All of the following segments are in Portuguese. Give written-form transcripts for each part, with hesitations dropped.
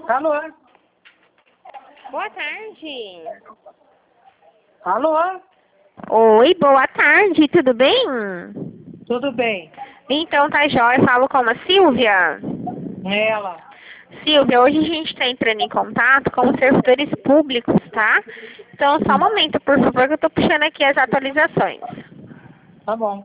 Alô? Boa tarde. Alô? Oi, boa tarde, tudo bem? Tudo bem? Então tá jóia, falo com a Silvia. Ela. Silvia, hoje a gente está entrando em contato com os servidores públicos, tá? Então só um momento, por favor, que eu tô puxando aqui as atualizações. Tá bom.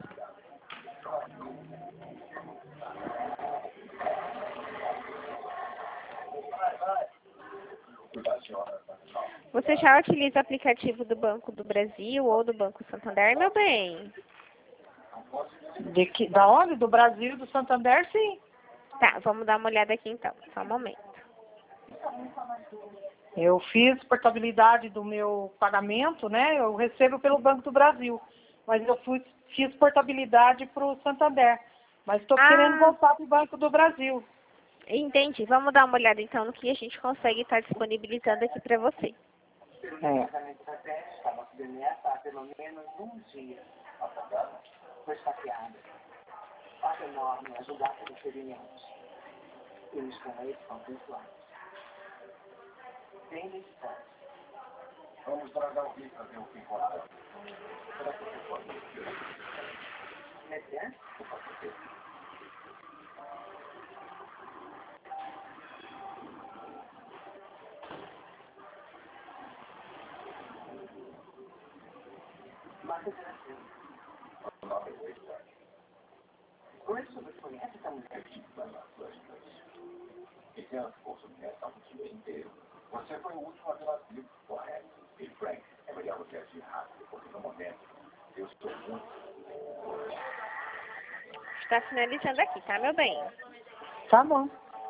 Você já utiliza o aplicativo do Banco do Brasil ou do Banco Santander, meu bem? Da onde? Do Brasil, do Santander, sim. Tá, vamos dar uma olhada aqui então, só um momento. Eu fiz portabilidade do meu pagamento, né? Eu recebo pelo Banco do Brasil. Mas eu fiz portabilidade para o Santander. Mas estou querendo voltar para o Banco do Brasil. Entendi. Vamos dar uma olhada então no que a gente consegue estar disponibilizando aqui para você. Pelo menos um dia. Foi saqueada. Fato enorme, ajudar pelos ferimentos. Eles com eles são pontuais. Bem necessário. Vamos tragar o fim fazer o fim fora. Será que você pode me dizer? Mediante? Marca de nascimento. O nome é Wayback. Como é que você conhece essa mulher? Das Atlânticas. E tem as forças nessa o dia inteiro. Você foi o último a vê-la vivo, correto? E Frank, é melhor você agir rápido, porque no momento eu estou muito... Está finalizando aqui, tá, meu bem? Tá bom.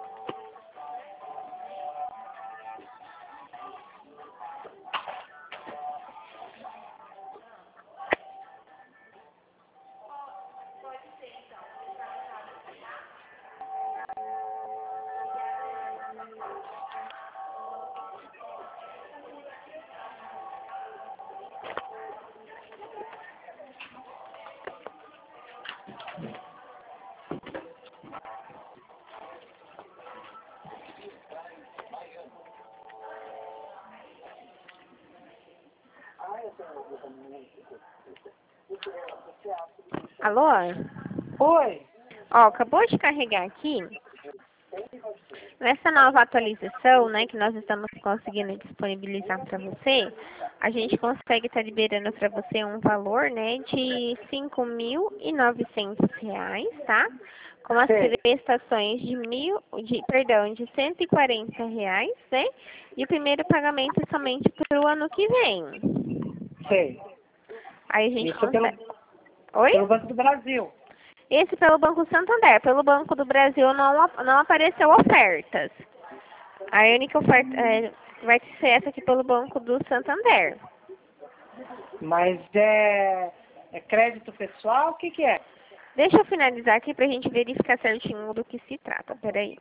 Alô? Oi. Ó, acabou de carregar aqui. Nessa nova atualização, né, que nós estamos conseguindo disponibilizar para você, a gente consegue estar liberando para você um valor, né, de R$ 5.900, tá? Com as Sei. prestações de de R$ 140, né? E o primeiro pagamento é somente para o ano que vem. Sei. Aí a gente Isso pelo consegue. Oi? Banco do Brasil. Esse pelo Banco Santander. Pelo Banco do Brasil não apareceu ofertas. A única oferta vai ser essa aqui pelo Banco do Santander. Mas é crédito pessoal? O que que é? Deixa eu finalizar aqui pra gente verificar certinho do que se trata. Peraí.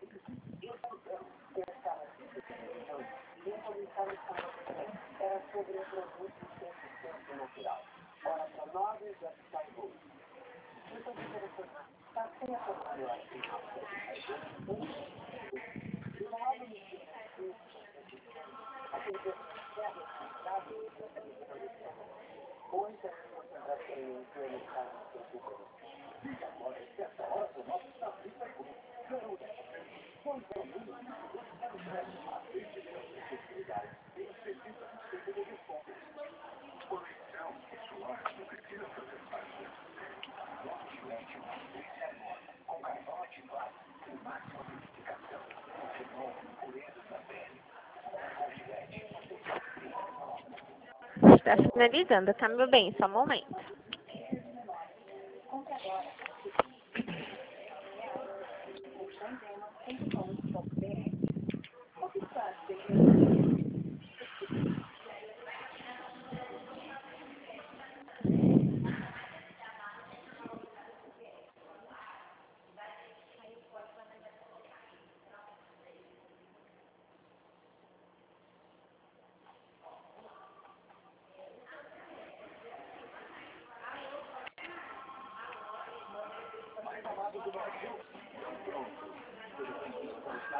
Está finalizando, tá, meu bem? Só um momento.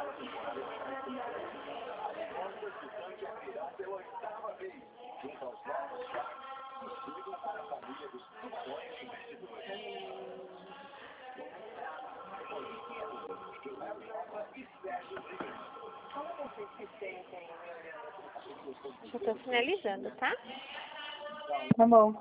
Eu tô finalizando, tá? Tá bom.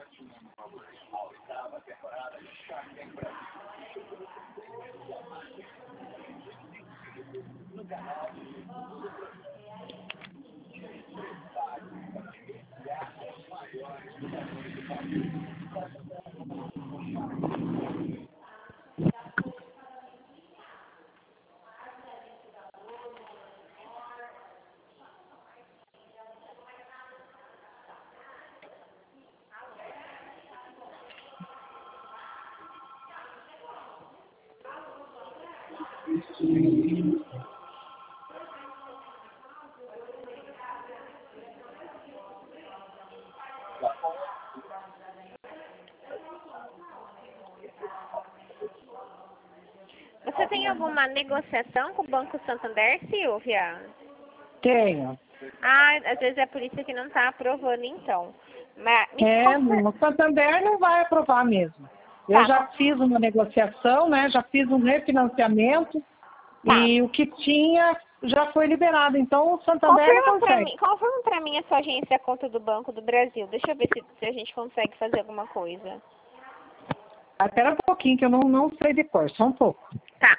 Você tem alguma negociação com o Banco Santander, Silvia? Tenho. Ah, às vezes é por isso que não tá aprovando, então. Mas me conta- O Santander não vai aprovar mesmo. Tá. Eu já fiz uma negociação, né? Já fiz um refinanciamento Tá. e o que tinha já foi liberado. Então o Santander não consegue. Confirma pra mim a sua agência e a conta do Banco do Brasil. Deixa eu ver se a gente consegue fazer alguma coisa. Espera um pouquinho que eu não sei de cor, só um pouco. Tá.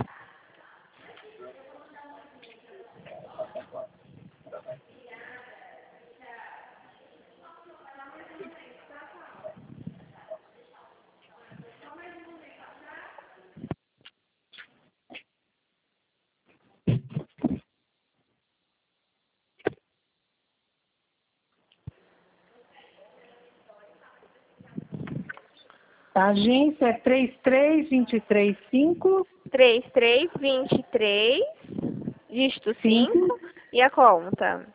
A agência é 33235 3323, dígito 5 e a conta.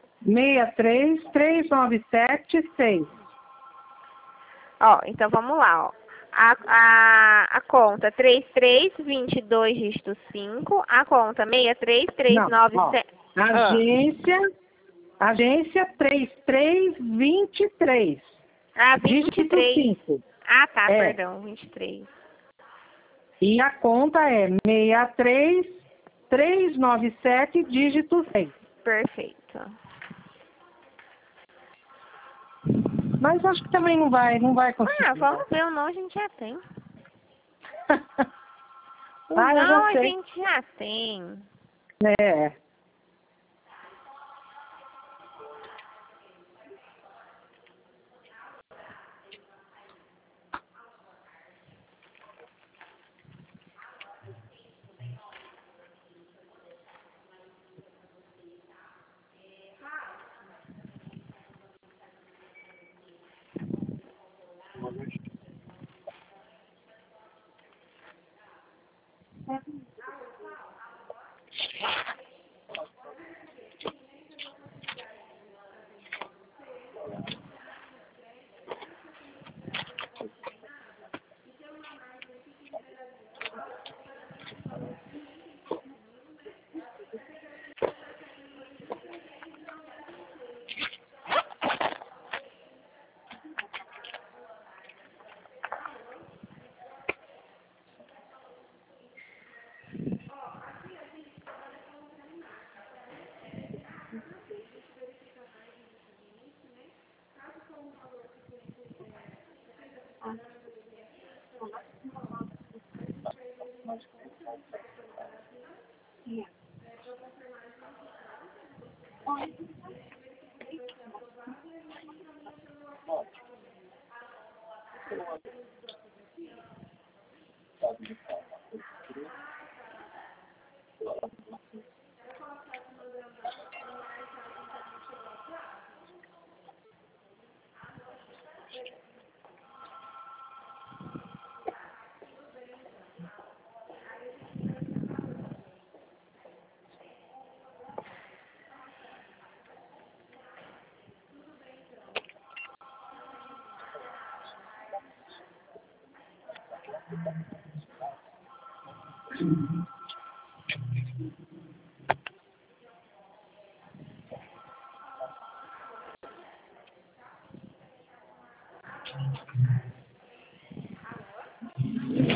63397 Ó, então vamos lá, ó. A conta 3322, dígito 5, a conta 63397. Agência 3323. Ah, Dígito 23. 5. Ah, tá, É. perdão, 23. E a conta é 63397, dígito 6. Perfeito. Mas acho que também não vai conseguir. Ah, vamos ver, o não a gente já tem. O Ah, eu não já a sei. gente já tem. É.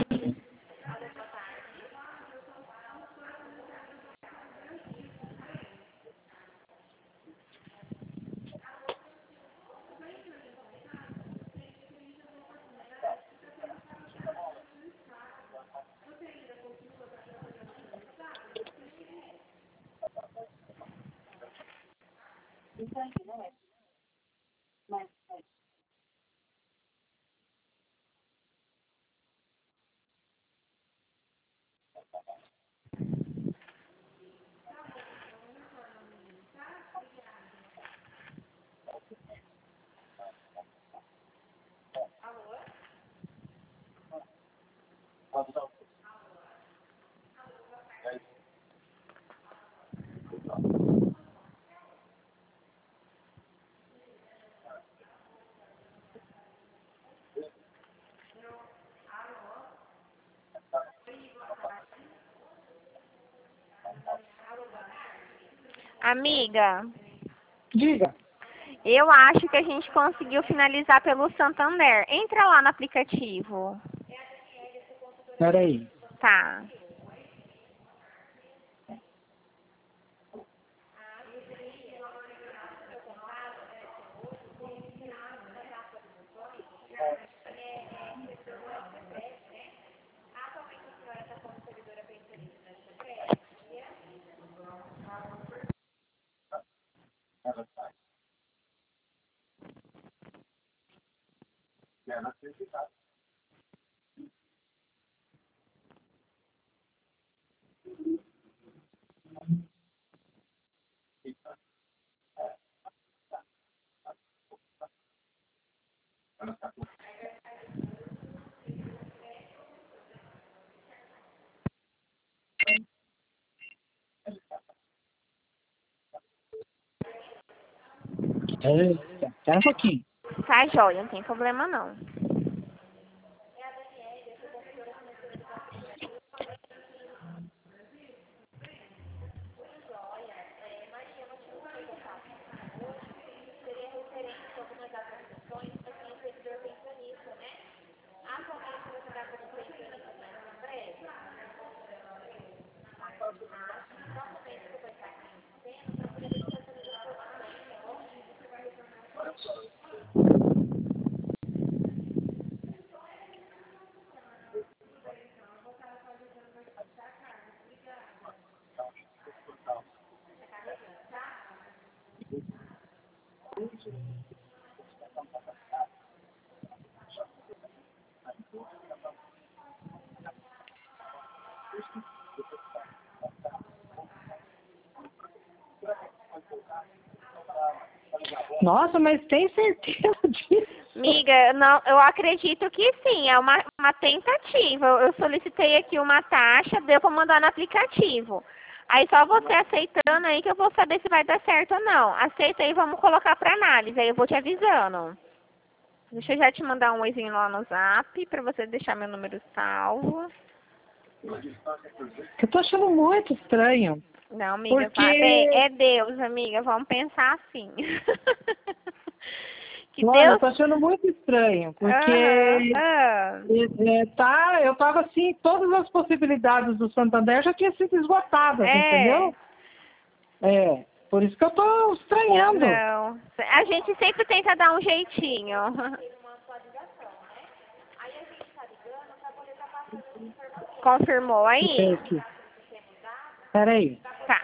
Amiga, Diga. eu acho que a gente conseguiu finalizar pelo Santander. Entra lá no aplicativo. Peraí. Tá. Espera um pouquinho. Tá, joia, não tem problema não. Nossa, mas tem certeza disso? Amiga, não, eu acredito que sim, é uma tentativa. Eu solicitei aqui uma taxa, deu pra mandar no aplicativo. Aí só você aceitando aí que eu vou saber se vai dar certo ou não. Aceita aí, vamos colocar pra análise, aí eu vou te avisando. Deixa eu já te mandar um oizinho lá no zap pra você deixar meu número salvo. Eu tô achando muito estranho. Não, amiga, Porque... é Deus, amiga, vamos pensar assim. Que Olha, eu Deus... tô achando muito estranho, porque Aham, eu tava assim, todas as possibilidades do Santander já tinham sido esgotadas, é. entendeu? É, por isso que eu tô estranhando. Não, a gente sempre tenta dar um jeitinho. Confirmou aí? Peraí. Tá.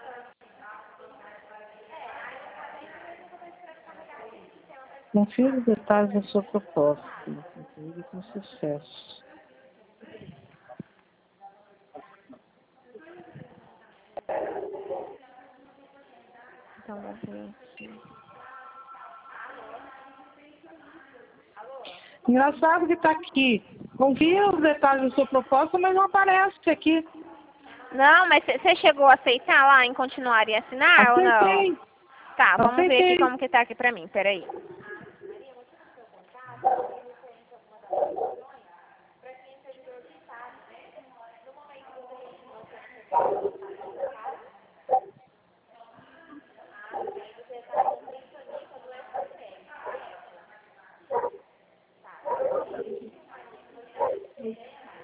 Confira os detalhes da sua proposta. Concluída com sucesso. Então, vou ver aqui. Engraçado que tá aqui. Confira os detalhes da sua proposta, mas não aparece aqui. Não, mas você chegou a aceitar lá em continuar e assinar ou não? Aceitei. Tá, vamos ver aqui Aceitei. como que tá aqui pra mim, peraí.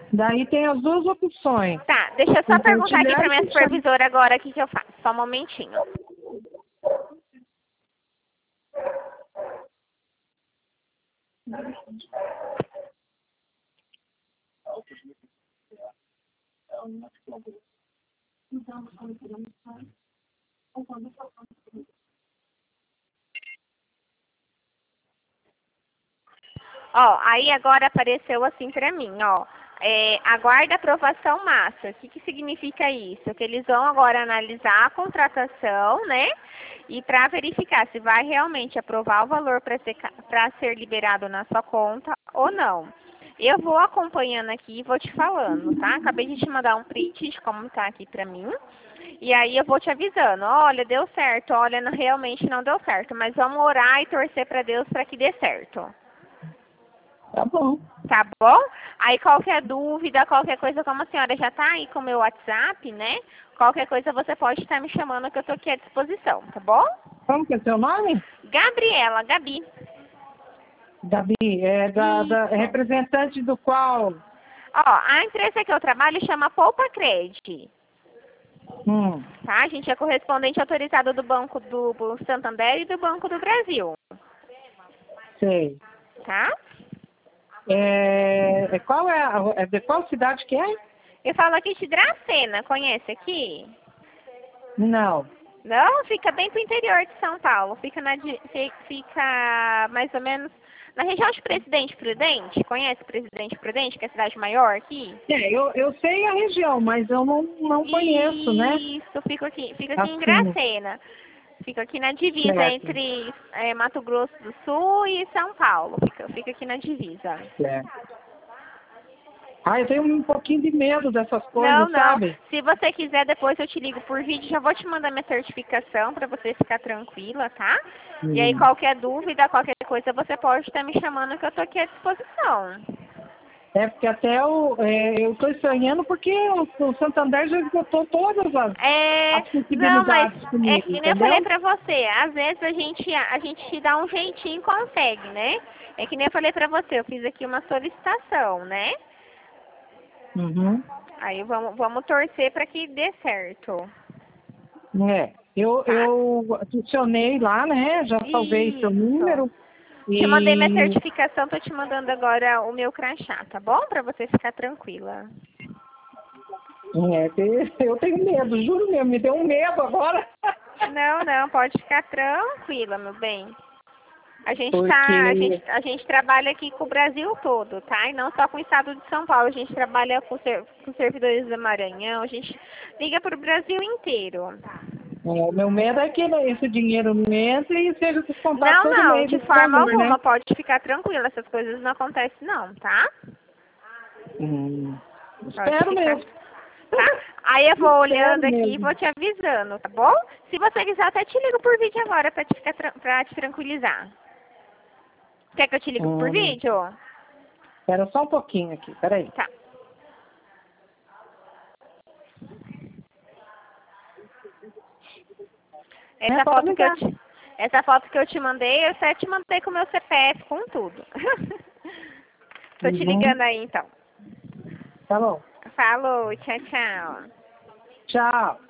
Daí tem as duas opções. Tá, deixa eu só perguntar aqui pra minha Compartilhar e supervisora agora o que que eu faço. Só um momentinho. Ó, aí agora apareceu assim pra mim, ó. Aguarda aprovação massa. O que que significa isso? Que eles vão agora analisar a contratação, né? E para verificar se vai realmente aprovar o valor para ser liberado na sua conta ou não. Eu vou acompanhando aqui e vou te falando, tá? Acabei de te mandar um print de como tá aqui pra mim. E aí eu vou te avisando, olha, deu certo, olha, realmente não deu certo, mas vamos orar e torcer para Deus para que dê certo. Tá bom. Tá bom? Aí qualquer dúvida, qualquer coisa, como a senhora já tá aí com o meu WhatsApp, né? Qualquer coisa você pode estar me chamando que eu tô aqui à disposição, tá bom? Como que é seu nome? Gabriela, Gabi. Gabi, é representante do qual? Ó, a empresa que eu trabalho chama Poupa Cred. Tá? A gente é correspondente autorizado do Banco do Santander e do Banco do Brasil. Sei. Tá? De qual cidade que é? Eu falo aqui de Dracena, conhece aqui? Não. Não, fica bem pro interior de São Paulo. Fica mais ou menos na região de Presidente Prudente. Conhece Presidente Prudente, que é a cidade maior aqui? Eu sei a região, mas eu não conheço, né? Isso, fica aqui em Assim. Dracena. Fica aqui na divisa Certo. entre Mato Grosso do Sul e São Paulo. Fica aqui na divisa. Certo. Eu tenho um pouquinho de medo dessas coisas, Não. sabe? Se você quiser, depois eu te ligo por vídeo. Já vou te mandar minha certificação para você ficar tranquila, tá? E aí, qualquer dúvida, qualquer coisa, você pode estar me chamando que eu tô aqui à disposição. Porque até eu estou estranhando porque o Santander já esgotou todas as Não, mas possibilidades comigo, é que nem eu entendeu? falei pra você, às vezes a gente dá um jeitinho e consegue, né? É que nem eu falei pra você, eu fiz aqui uma solicitação, né? Uhum. Aí vamos torcer pra que dê certo. Eu adicionei lá, né? Já salvei seu número. Te mandei minha certificação, tô te mandando agora o meu crachá, tá bom? Pra você ficar tranquila. Eu tenho medo, juro mesmo, me deu um medo agora. Não, pode ficar tranquila, meu bem. A gente a gente trabalha aqui com o Brasil todo, tá? E não só com o estado de São Paulo. A gente trabalha com servidores do Maranhão, a gente liga para o Brasil inteiro. O meu medo é que esse dinheiro não entre e seja descontado todo Não, mês de esse forma valor, alguma, né? pode ficar tranquila, essas coisas não acontecem não, tá? Espero mesmo. Tá? Aí eu vou olhando Espero aqui e mesmo. vou te avisando, tá bom? Se você quiser, até te ligo por vídeo agora pra te tranquilizar. Quer que eu te ligue por vídeo? Espera só um pouquinho aqui, peraí. Tá. Essa foto que eu te mandei, eu até te mandei com o meu CPF, com tudo. Tô te ligando aí, então. Tá bom. Falou, tchau, tchau. Tchau.